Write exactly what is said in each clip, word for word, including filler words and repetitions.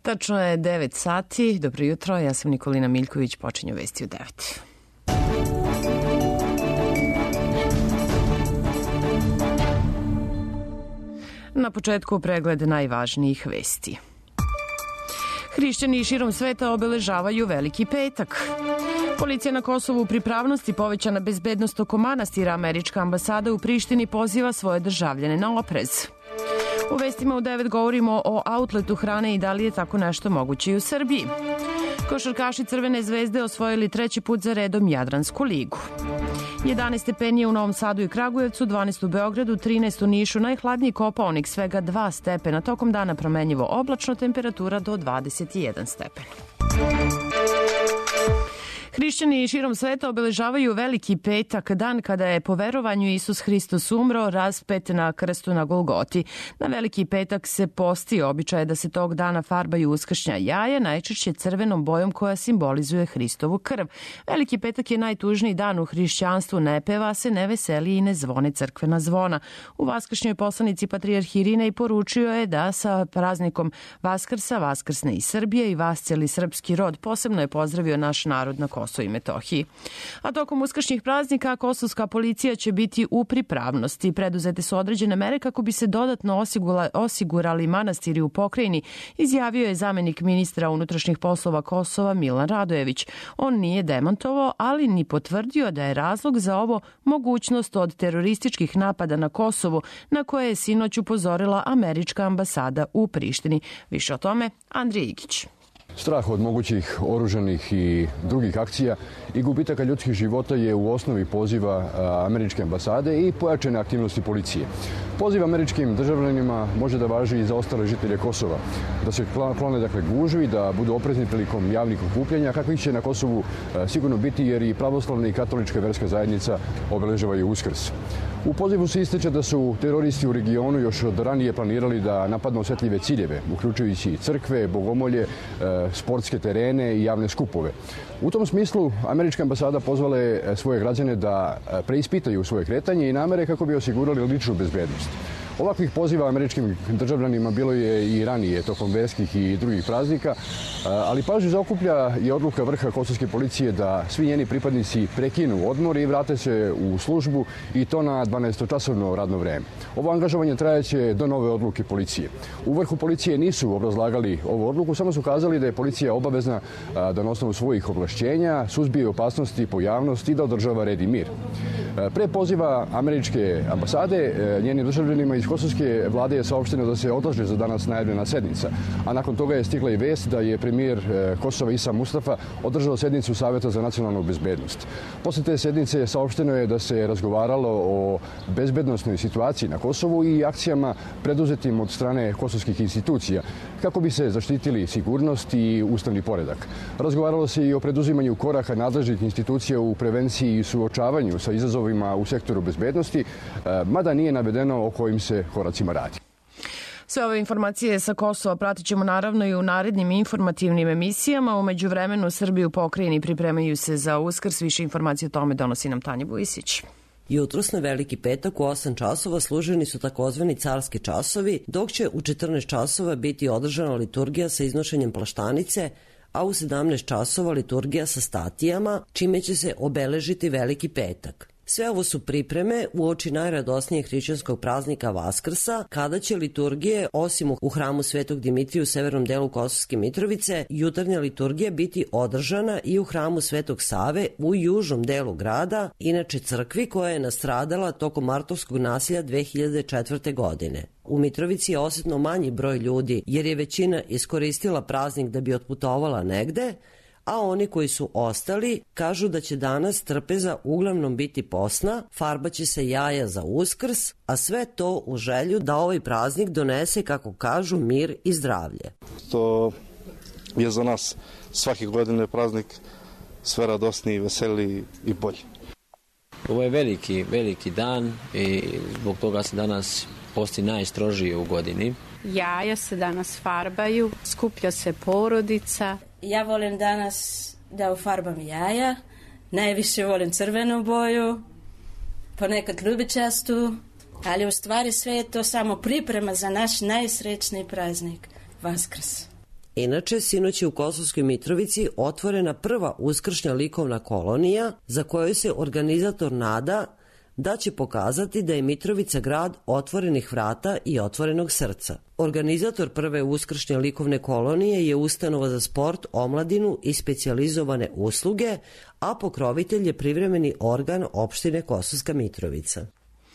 Tačno je devet sati. Dobro jutro, ja sam Nikolina Miljković, počinju vesti u devet. Na početku pregled najvažnijih vesti. Hrišćani širom sveta obeležavaju Veliki petak. Policija na Kosovu u pripravnosti, povećana bezbednost oko manastira, američka ambasada u Prištini poziva svoje državljane na oprez. U vestima u devet govorimo o outletu hrane i da li je tako nešto moguće i u Srbiji. Košarkaši Crvene zvezde osvojili treći put za redom Jadransku ligu. jedanaest stepeni u Novom Sadu i Kragujevcu, dvanaest u Beogradu, trinaest u Nišu, najhladniji Kopaonik svega dva stepena, tokom dana promenljivo oblačno, temperatura do dvadeset jedan stepen. Hrišćani širom sveta obeležavaju Veliki petak, dan kada je po verovanju Isus Hristos umro, raspet na krstu na Golgoti. Na Veliki petak se posti, običaj je da se tog dana farbaju uskršnja jaja, najčešće crvenom bojom koja simbolizuje Hristovu krv. Veliki petak je najtužniji dan u hrišćanstvu, ne peva se, ne veseli i ne zvone crkvena zvona. U vaskršnjoj poslanici patrijarh Irinej poručio je da sa praznikom Vaskrsa vaskrsne i Srbije i vas cijeli srpski rod. Posebno je pozdravio naš narod na Kosovu i Metohiji. A tokom uskršnjih praznika kosovska policija će biti u pripravnosti. Preduzete su određene mere kako bi se dodatno osigurali, osigurali manastiri u pokrajini, izjavio je zamenik ministra unutrašnjih poslova Kosova Milan Radojević. On nije demantovao, ali ni potvrdio da je razlog za ovo mogućnost od terorističkih napada na Kosovu, na koje je sinoć upozorila američka ambasada u Prištini. Više o tome Andrija Igić. Strah od mogućih oružanih i drugih akcija i gubitaka ljudskih života je u osnovi poziva američke ambasade i pojačane aktivnosti policije. Poziv američkim državljanima može da važi i za ostale žitelje Kosova, da se klone dakle gužvi, da budu oprezni prilikom javnih okupljanja, kakvih će na Kosovu sigurno biti jer i pravoslavna i katolička verska zajednica obeležavaju Uskrs. U pozivu se ističe da su teroristi u regionu još od ranije planirali da napadnu osetljive ciljeve, uključujući crkve, bogomolje, sportske terene i javne skupove. U tom smislu, američka ambasada pozvala je svoje građane da preispitaju svoje kretanje i namere kako bi osigurali ličnu bezbednost. Ovakvih poziva američkim državljanima bilo je i ranije tokom verskih i drugih praznika, ali pažnju zaokuplja i odluka vrha kosovske policije da svi njeni pripadnici prekinu odmor i vrate se u službu i to na dvanaestočasovno radno vreme. Ovo angažovanje trajaće do nove odluke policije. U vrhu policije nisu obrazlagali ovu odluku, samo su kazali da je policija obavezna da na osnovu svojih ovlašćenja suzbije opasnosti po javnosti i da održava red i mir. Pre poziva američke ambasade, njenim državljanima iz kosovske vlade je saopšteno da se odlaže za danas najavljena sednica, a nakon toga je stigla i vest da je premijer Kosova Isa Mustafa održao sednicu Saveta za nacionalnu bezbednost. Posle te sednice saopšteno je da se razgovaralo o bezbednosnoj situaciji na Kosovu i akcijama preduzetim od strane kosovskih institucija kako bi se zaštitili sigurnost i ustavni poredak. Razgovaralo se i o preduzimanju koraka nadležnih institucija u prevenciji i suočavanju sa izazovima u sektoru bezbednosti, mada nije navedeno o kojim se koracima radi. Sve ove informacije sa Kosova pratit ćemo naravno i u narednim informativnim emisijama. U međuvremenu Srbiju pokrajini pripremaju se za Uskrs. Više informacije o tome donosi nam Tanja Bujisić. Jutros na Veliki petak u osam časova služeni su takozvani carski časovi, dok će u četrnaest časova biti održana liturgija sa iznošenjem plaštanice, a u sedamnaest časova liturgija sa statijama, čime će se obeležiti Veliki petak. Sve ovo su pripreme uoči najradosnijeg hrišćanskog praznika Vaskrsa, kada će liturgije, osim u hramu Svetog Dimitrija u severnom delu Kosovske Mitrovice, jutarnja liturgija biti održana i u hramu Svetog Save u južnom delu grada, inače crkvi koja je nastradala tokom martovskog nasilja dve hiljade četvrte. godine. U Mitrovici je osetno manji broj ljudi jer je većina iskoristila praznik da bi otputovala negde, a oni koji su ostali kažu da će danas trpeza uglavnom biti posna, farbaće se jaja za Uskrs, a sve to u želju da ovaj praznik donese, kako kažu, mir i zdravlje. To je za nas svake godine praznik sve radosniji, veseliji i bolji. Ovo je veliki, veliki dan i zbog toga se danas posti najstrožije u godini. Jaja se danas farbaju, skuplja se porodica. Ja volim danas da ufarbam jaja, najviše volim crvenu boju, ponekad ljubičastu, ali u stvari sve je to samo priprema za naš najsrećniji praznik, Vaskrs. Inače, sinoć je u Kosovskoj Mitrovici otvorena prva uskršnja likovna kolonija za koju se organizator nada da će pokazati da je Mitrovica grad otvorenih vrata i otvorenog srca. Organizator prve uskršnje likovne kolonije je ustanova za sport, omladinu i specijalizovane usluge, a pokrovitelj je privremeni organ opštine Kosovska Mitrovica.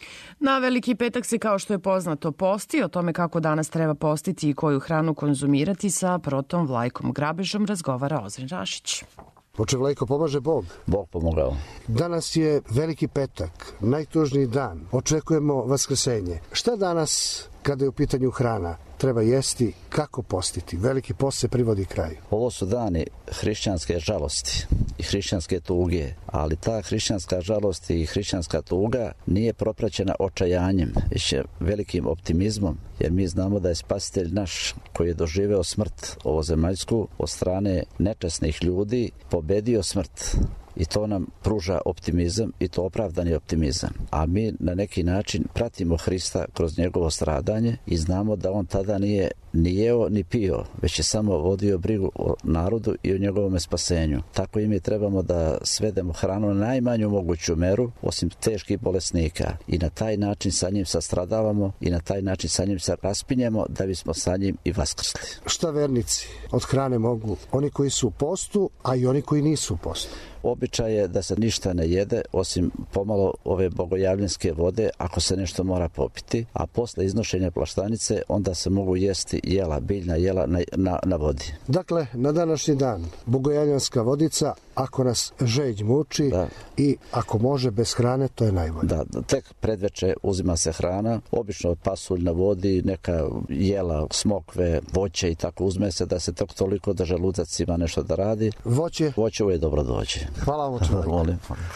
Na Veliki petak se, kao što je poznato, posti. O tome kako danas treba postiti i koju hranu konzumirati sa protom Vlajkom Grabežom razgovara Ozren Rašić. Oče Vlajko, pomaže Bog. Bog pomogao. Danas je Veliki petak, najtužniji dan. Očekujemo Vaskrsenje. Šta danas, kada je u pitanju hrana, treba jesti, kako postiti? Veliki post se privodi kraju. Ovo su dani hrišćanske žalosti i hrišćanske tuge, ali ta hrišćanska žalost i hrišćanska tuga nije propraćena očajanjem, već je velikim optimizmom, jer mi znamo da je spasitelj naš, koji je doživeo smrt ovozemaljsku od strane nečasnih ljudi, pobedio smrt. I to nam pruža optimizam i to opravdani optimizam. A mi na neki način pratimo Hrista kroz njegovo stradanje i znamo da on tada nije ni jeo ni pio, već je samo vodio brigu o narodu i o njegovom spasenju. Tako i mi trebamo da svedemo hranu na najmanju moguću meru, osim teških bolesnika. I na taj način sa njim sastradavamo i na taj način sa njim se raspinjemo da bismo sa njim i vaskrsli. Šta vernici od hrane mogu? Oni koji su u postu, a i oni koji nisu u postu. Običaj je da se ništa ne jede osim pomalo ove bogojavljanske vode ako se nešto mora popiti, a posle iznošenja plaštanice onda se mogu jesti jela, biljna jela na, na, na vodi. Dakle, na današnji dan bogojavljanska vodica ako nas žeđ muči da. I ako može bez hrane, to je najbolje. Da, tek predveče uzima se hrana, obično pasulj na vodi, neka jela, smokve, voće i tako uzme se da se tok toliko da želudac ima nešto da radi. Voće? Voće uvijek dobro dođe. Hvala vam, čovjek.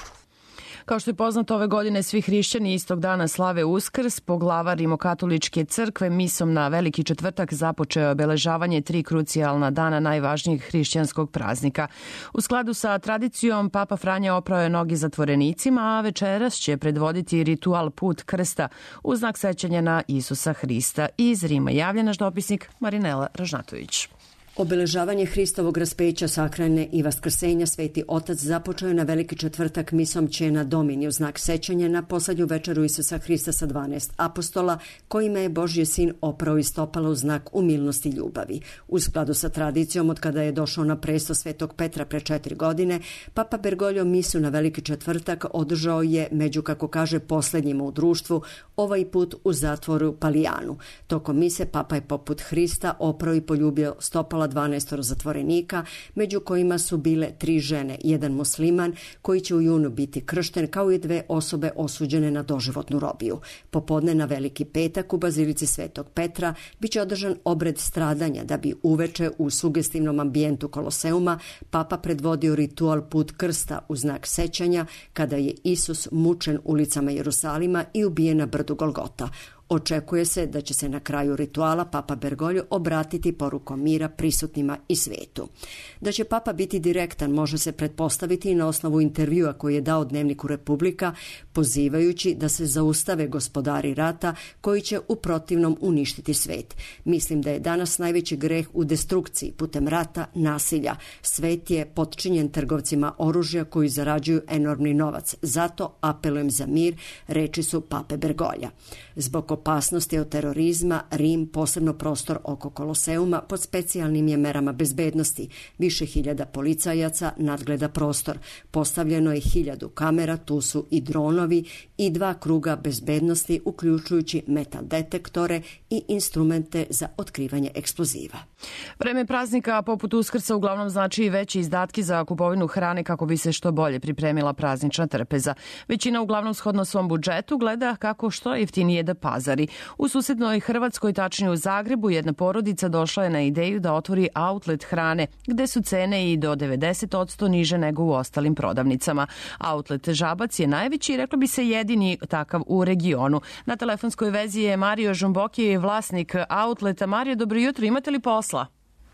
Kao što je poznato, ove godine svi hrišćani istog dana slave Uskrs. Poglavar Rimokatoličke crkve misom na Veliki četvrtak započeo obeležavanje tri krucijalna dana najvažnijeg hrišćanskog praznika. U skladu sa tradicijom, Papa Franja oprao je noge zatvorenicima, a večeras će predvoditi ritual Put krsta u znak sećanja na Isusa Hrista. Iz Rima javlja naš dopisnik Marinela Ražnatović. Obeležavanje Hristovog raspeća, sakralne i vaskrsenja Sveti Otac započeo je na Veliki četvrtak misom Ćena Domini u znak sećanja na poslednju večeru Isusa Hrista sa dvanaest apostola, kojima je Božji sin oprao i stopala u znak umilnosti i ljubavi. U skladu sa tradicijom, od kada je došao na presto Svetog Petra pre četiri godine, Papa Bergoglio misu na Veliki četvrtak održao je među, kako kaže, poslednjima u društvu, ovaj put u zatvoru Palijanu. Tokom mise Papa je poput Hrista oprao i poljubio stopala dvanaestoro zatvorenika, među kojima su bile tri žene, jedan musliman koji će u junu biti kršten, kao i dve osobe osuđene na doživotnu robiju. Popodne na Veliki petak u Bazilici Svetog Petra biće održan obred stradanja, da bi uveče u sugestivnom ambijentu Koloseuma Papa predvodio ritual Put krsta u znak sećanja kada je Isus mučen ulicama Jerusalima i ubijen na brdu Golgota. Očekuje se da će se na kraju rituala Papa Bergoglio obratiti porukom mira prisutnima i svetu. Da će Papa biti direktan može se pretpostaviti i na osnovu intervjua koji je dao Dnevniku Republika, pozivajući da se zaustave gospodari rata koji će u protivnom uništiti svet. Mislim da je danas najveći greh u destrukciji putem rata, nasilja. Svet je potčinjen trgovcima oružja koji zarađuju enormni novac. Zato apelujem za mir, reči su Pape Bergoglja. Zbog opasnosti od terorizma, Rim, posebno prostor oko Koloseuma, pod specijalnim je merama bezbednosti. Više hiljada policajaca nadgleda prostor. Postavljeno je hiljadu kamera, tu su i dronovi i dva kruga bezbednosti, uključujući metal detektore i instrumente za otkrivanje eksploziva. Vreme praznika poput Uskrsa uglavnom znači i veće izdatke za kupovinu hrane kako bi se što bolje pripremila praznična trpeza. Većina uglavnom shodno svom budžetu gleda kako što jeftinije da pazari. U susednoj Hrvatskoj, tačnije u Zagrebu, jedna porodica došla je na ideju da otvori outlet hrane, gde su cene i do devedeset posto niže nego u ostalim prodavnicama. Outlet Žabac je najveći, reklo bi se jedini takav u regionu. Na telefonskoj vezi je Mario Žumboki, vlasnik outleta. Mario, dobro jutro, imate li posla?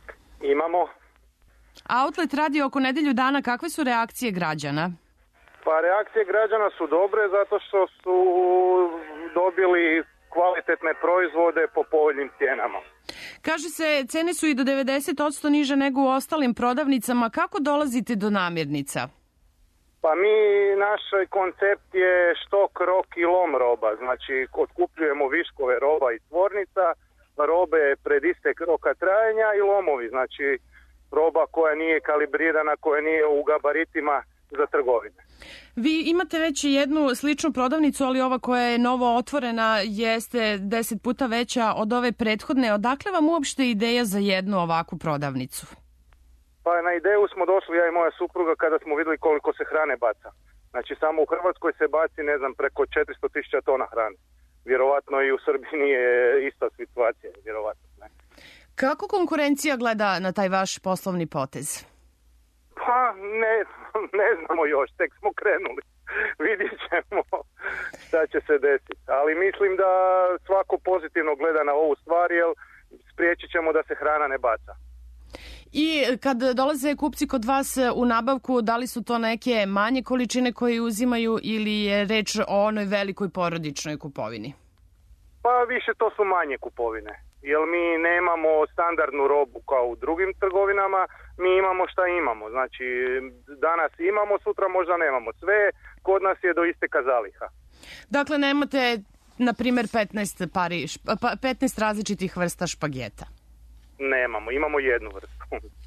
Imamo. Outlet radi oko nedelju dana, kakve su reakcije građana? Pa reakcije građana su dobre zato što su dobili kvalitetne proizvode po povoljnim cijenama. Kaže se, cene su i do devedeset posto niže nego u ostalim prodavnicama. Kako dolazite do namirnica? Pa mi, naš koncept je štok, rok i lom roba. Znači, otkupljujemo viškove roba i tvornica, robe pred istek roka trajanja i lomovi. Znači, roba koja nije kalibrirana, koja nije u gabaritima za trgovine. Vi imate već jednu sličnu prodavnicu, ali ova koja je novo otvorena jeste deset puta veća od ove prethodne. Odakle vam uopšte ideja za jednu ovakvu prodavnicu? Pa na ideju smo došli ja i moja supruga kada smo vidjeli koliko se hrane baca. Znači samo u Hrvatskoj se baci, ne znam, preko četiristo tisuća tona hrane. Vjerovatno i u Srbiji nije ista situacija, vjerovatno. Ne. Kako konkurencija gleda na taj vaš poslovni potez? Pa ne, ne znamo još, tek smo krenuli. Vidjet ćemo šta će se desiti. Ali mislim da svako pozitivno gleda na ovu stvar, jer spriječit ćemo da se hrana ne baca. I kad dolaze kupci kod vas u nabavku, da li su to neke manje količine koje uzimaju ili je reč o onoj velikoj porodičnoj kupovini? Pa više to su manje kupovine. Jer mi nemamo standardnu robu kao u drugim trgovinama, mi imamo šta imamo. Znači, danas imamo, sutra možda nemamo. Sve kod nas je do isteka zaliha. Dakle, nemate, na primjer, petnaest, pari, petnaest različitih vrsta špageta? Nemamo, imamo jednu vrstu.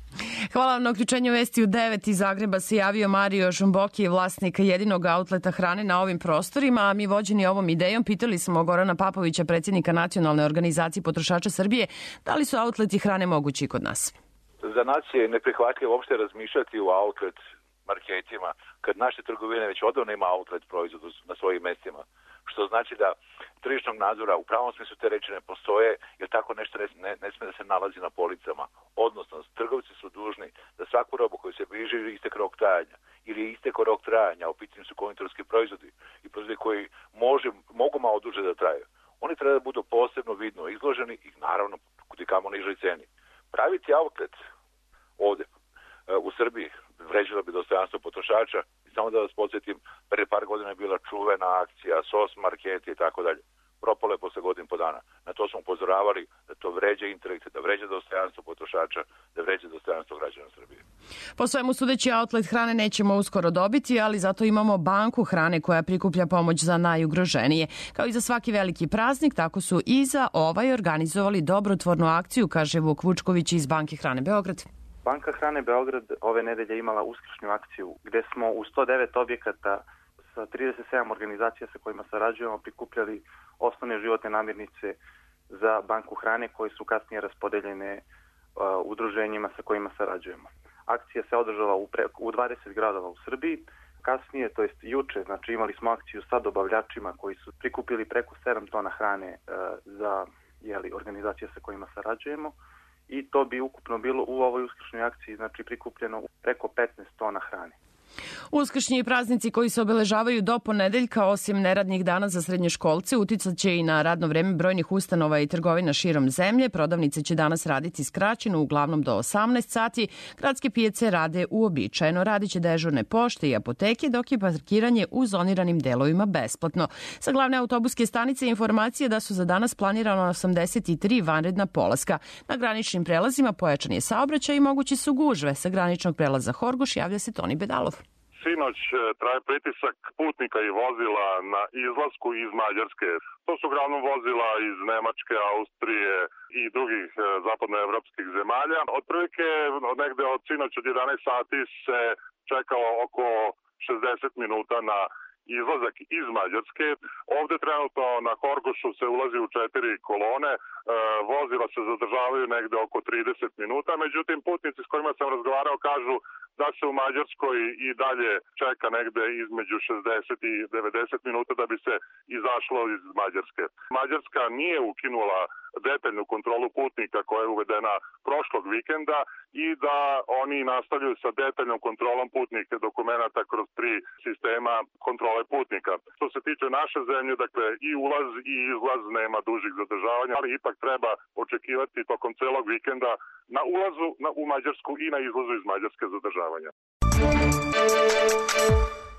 Hvala vam na uključenju vesti u devet. Iz Zagreba se javio Mario Žumboki, vlasnik jedinog outleta hrane na ovim prostorima, a mi vođeni ovom idejom pitali smo Gorana Papovića, predsjednika Nacionalne organizacije potrošača Srbije, da li su outleti hrane mogući kod nas. Za nas je neprihvatljivo uopšte razmišljati u outlet marketima kad naše trgovine već odavno ima outlet proizvodu na svojim mestima, što znači da tržišnog nadzora u pravom smislu te reči ne postoje, jer tako nešto ne, ne, ne sme da se nalazi na policama. Odnosno, trgovci su dužni da svaku robu koju se bliži istek rok trajanja ili je istek rok trajanja, u pitanju su konditorski proizvodi i proizvodi koji može, mogu malo duže da traju. Oni treba da budu posebno vidno izloženi i naravno kudikamo nižoj ceni. Praviti outlet ovde u Srbiji vređalo bi dostojanstvo potrošača. Samo da vas podsjetim, pre par godina je bila čuvena akcija, sos marketi i tako dalje. Propalo je posle godin po dana. Na to smo upozoravali da to vređa intelekt, da vređa dostojanstvo potrošača, da vređa dostojanstvo građana Srbije. Po svemu sudeći, outlet hrane nećemo uskoro dobiti, ali zato imamo banku hrane koja prikuplja pomoć za najugroženije. Kao i za svaki veliki praznik, tako su i za ovaj organizovali dobrotvornu akciju, kaže Vuk Vučković iz Banke hrane Beograd. Banka hrane Beograd ove nedelje imala uskršnju akciju gde smo u sto devet objekata sa trideset sedam organizacija sa kojima sarađujemo prikupljali osnovne životne namirnice za banku hrane koje su kasnije raspodeljene uh, udruženjima sa kojima sarađujemo. Akcija se održala u, pre, u dvadeset gradova u Srbiji. Kasnije, to jest juče, znači imali smo akciju sa dobavljačima koji su prikupili preko sedam tona hrane uh, za jeli, organizacije sa kojima sarađujemo. I to bi ukupno bilo u ovoj uskršnjoj akciji, znači prikupljeno preko petnaest tona hrane. Uskršnji praznici koji se obeležavaju do ponedeljka, osim neradnih dana za srednjoškolce, uticat će i na radno vreme brojnih ustanova i trgovina širom zemlje. Prodavnice će danas raditi skraćeno, uglavnom do osamnaest sati. Gradske pijace rade uobičajeno. Radiće dežurne pošte i apoteke, dok je parkiranje u zoniranim delovima besplatno. Sa glavne autobuske stanice informacije da su za danas planirano osamdeset tri vanredna polaska. Na graničnim prelazima pojačan je saobraćaj i mogući su gužve. Sa graničnog prelaza Horgoš javlja se Toni Bedalov. Sinoć traje pritisak putnika i vozila na izlasku iz Mađarske. To su uglavnom vozila iz Nemačke, Austrije i drugih zapadnoevropskih zemalja. Otprilike negde od sinoć od jedanaest sati se čekalo oko šezdeset minuta na izlazak iz Mađarske. Ovde trenutno na Horgošu se ulazi u četiri kolone, e, vozila se zadržavaju negde oko trideset minuta, međutim putnici s kojima sam razgovarao kažu da se u Mađarskoj i dalje čeka negde između šezdeset i devedeset minuta da bi se izašlo iz Mađarske. Mađarska nije ukinula detaljnu kontrolu putnika koja je uvedena prošlog vikenda i da oni nastavljaju sa detaljnom kontrolom putnika dokumenta kroz tri sistema kontrole putnika. Što se tiče naše zemlje, dakle i ulaz i izlaz nema dužih zadržavanja, ali ipak treba očekivati tokom celog vikenda na ulazu na, u Mađarsku i na izlazu iz Mađarske zadržavanja.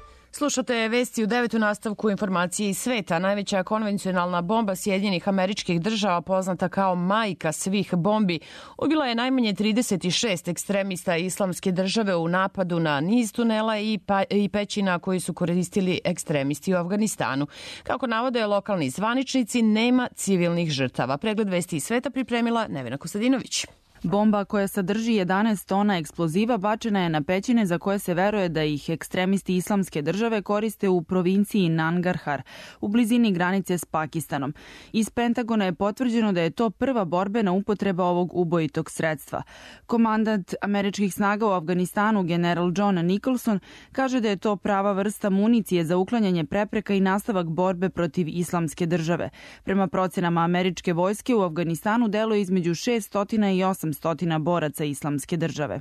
Slušate vesti u devetu nastavku informacije iz sveta. Najveća konvencionalna bomba Sjedinjenih Američkih Država, poznata kao majka svih bombi, ubila je najmanje trideset šest ekstremista Islamske države u napadu na niz tunela i, pa, i pećina koji su koristili ekstremisti u Afganistanu. Kako navode lokalni zvaničnici, nema civilnih žrtava. Pregled vesti iz sveta pripremila Nevena Kostadinović. Bomba koja sadrži jedanaest tona eksploziva bačena je na pećine za koje se veruje da ih ekstremisti Islamske države koriste u provinciji Nangarhar, u blizini granice s Pakistanom. Iz Pentagona je potvrđeno da je to prva borbena upotreba ovog ubojitog sredstva. Komandant američkih snaga u Afganistanu, general John Nicholson, kaže da je to prava vrsta municije za uklanjanje prepreka i nastavak borbe protiv Islamske države. Prema procenama američke vojske u Afganistanu deluje između šessto i osamsto boraca Islamske države.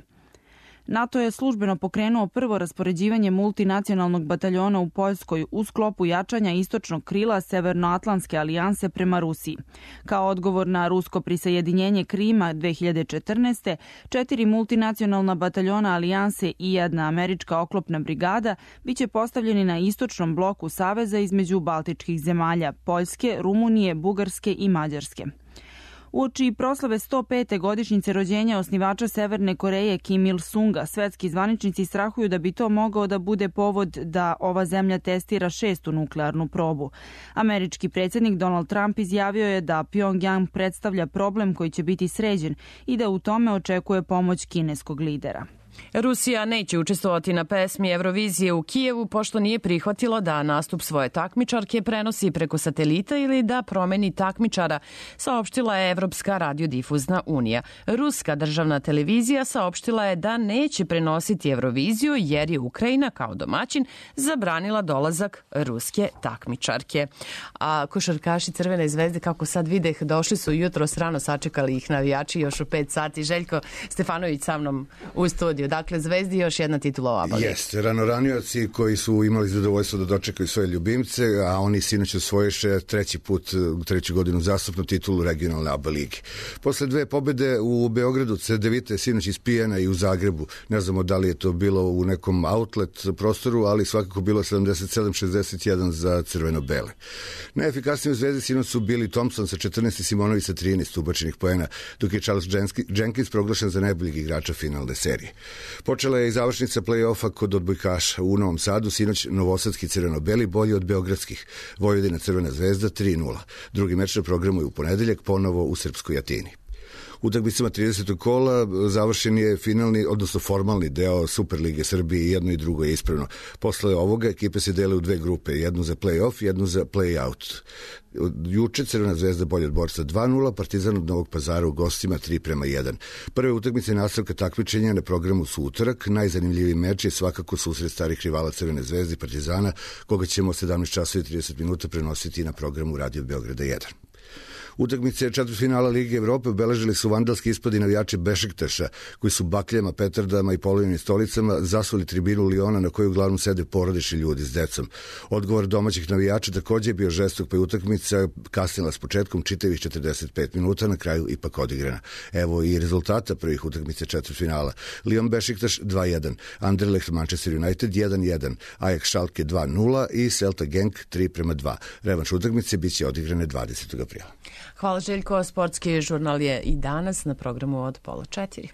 NATO je službeno pokrenuo prvo raspoređivanje multinacionalnog bataljona u Poljskoj u sklopu jačanja istočnog krila Severnoatlantske alijanse prema Rusiji. Kao odgovor na rusko prisajedinjenje Krima dve hiljade četrnaeste. četiri multinacionalna bataljona alijanse i jedna američka oklopna brigada biće postavljeni na istočnom bloku saveza između baltičkih zemalja Poljske, Rumunije, Bugarske i Mađarske. Uoči proslave sto pete godišnjice rođenja osnivača Severne Koreje Kim Il-sunga, svetski zvaničnici strahuju da bi to mogao da bude povod da ova zemlja testira šestu nuklearnu probu. Američki predsjednik Donald Trump izjavio je da Pyongyang predstavlja problem koji će biti sređen i da u tome očekuje pomoć kineskog lidera. Rusija neće učestvovati na pesmi Eurovizije u Kijevu pošto nije prihvatila da nastup svoje takmičarke prenosi preko satelita ili da promeni takmičara, saopštila je Evropska radiodifuzna unija. Ruska državna televizija saopštila je da neće prenositi Euroviziju jer je Ukrajina kao domaćin zabranila dolazak ruske takmičarke. A košarkaši Crvene zvezde, kako sad videh, došli su jutro rano, sačekali ih navijači još u pet sati. Željko Stefanović sa mnom u studiju. Dakle, Zvezdi još jedna titula u Abali. Jeste, ranoranioci koji su imali zadovoljstvo da dočekaju svoje ljubimce, a oni sinoć osvoješe treći put, treću godinu zastupnu titulu regionalne A B A lige. Posle dve pobede u Beogradu, Cedevita je sinoć ispijena i u Zagrebu. Ne znamo da li je to bilo u nekom outlet prostoru, ali svakako bilo sedamdeset sedam šezdeset jedan za crveno-bele. Najefikasniji u Zvezdi sinoć su bili Thompson sa četrnaest i Simonović sa trinaest ubačenih poena, dok je Charles Jenkins proglašen za najboljeg igrača finalne serije. Počela je i završnica play-offa kod odbojkaša u Novom Sadu, sinoć novosadski crveno-beli bolji od beogradskih. Vojvodina Crvena zvezda tri nula. Drugi meč na programu je u ponedeljak, ponovo u Srpskoj Atini. Utakmicama tridesetog kola završen je finalni, odnosno formalni deo Superlige Srbije i jedno i drugo je ispravno. Posle ovoga ekipe se dele u dve grupe, jednu za play-off, jednu za play-out. Juče Crvena zvezda bolje od Borca dva nula, Partizan od Novog Pazara u gostima tri prema jedan. Prve utakmice nastavka takmičenja na programu su utorak. Najzanimljiviji meč je svakako susret starih rivala Crvene zvezde i Partizana, koga ćemo sedamnaest časova i trideset minuta prenositi na programu Radio Beograda jedan. Utakmice četvrtfinala Lige Evrope obeležili su vandalski ispadi navijači Bešiktaša, koji su bakljama, petardama i polovnim stolicama zasuli tribinu Liona na kojoj uglavnom sede porodični ljudi s decom. Odgovor domaćih navijača takođe je bio žestok, pa je utakmica kasnila s početkom čitavih četrdeset pet minuta, na kraju ipak odigrana. Evo i rezultata prvih utakmice četvrtfinala. Lion Bešiktaš dva jedan, Anderlecht Manchester United jedan jedan, Ajax Schalke dva nula i Celta Genk tri prema dva. Revanš utakmice biće odigrane dvadesetog aprila. Hvala Željko, sportski žurnal je i danas na programu od pola četiri.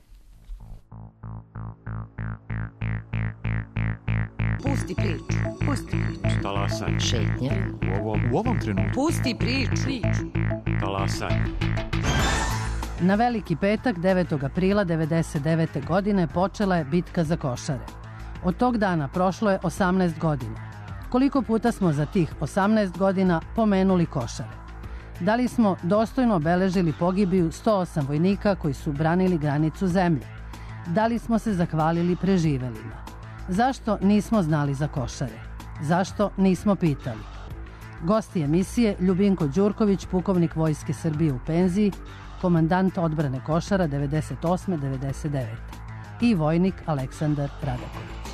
Pusti priču, pusti priču. Talasaj. Šetnje. U ovom, u ovom trenutku. Pusti priču. Talasaj. Na Veliki petak, devetog aprila devedeset devete. godine, počela je bitka za Košare. Od tog dana prošlo je osamnaest godina. Koliko puta smo za tih osamnaest godina pomenuli Košare? Da li smo dostojno obeležili pogibiju sto osam vojnika koji su branili granicu zemlje? Da li smo se zahvalili preživelima? Zašto nismo znali za Košare? Zašto nismo pitali? Gosti emisije Ljubinko Đurković, pukovnik Vojske Srbije u penziji, komandant odbrane Košara devedeset osme devedeset devete. i vojnik Aleksandar Radaković.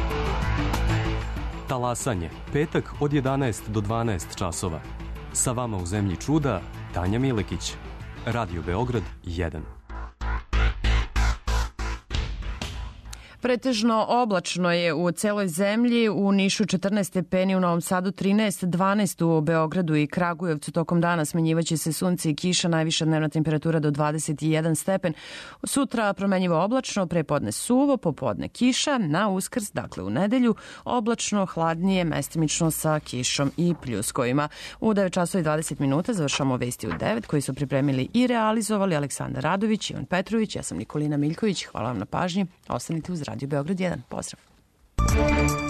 Talasanje, petak od jedanaest do dvanaest časova. Sa vama u zemlji čuda, Tanja Milekić. Radio Beograd jedan. Pretežno oblačno je u celoj zemlji, u Nišu četrnaest stepeni, u Novom Sadu trinaest, dvanaest u Beogradu i Kragujevcu. Tokom dana smenjivaće se sunce i kiša, najviša dnevna temperatura do dvadeset jedan stepen. Sutra promenjivo oblačno, prepodne suvo, popodne kiša, na Uskrs, dakle u nedelju, oblačno, hladnije, mestimično sa kišom i pljuskovima. U devet časova i dvadeset minuta završamo vesti u devet koji su pripremili i realizovali Aleksandar Radović, Ivan Petrović, ja sam Nikolina Miljković. Hvala vam na pažnji. Ostanite uz Radio Beograd jedan. Pozdrav.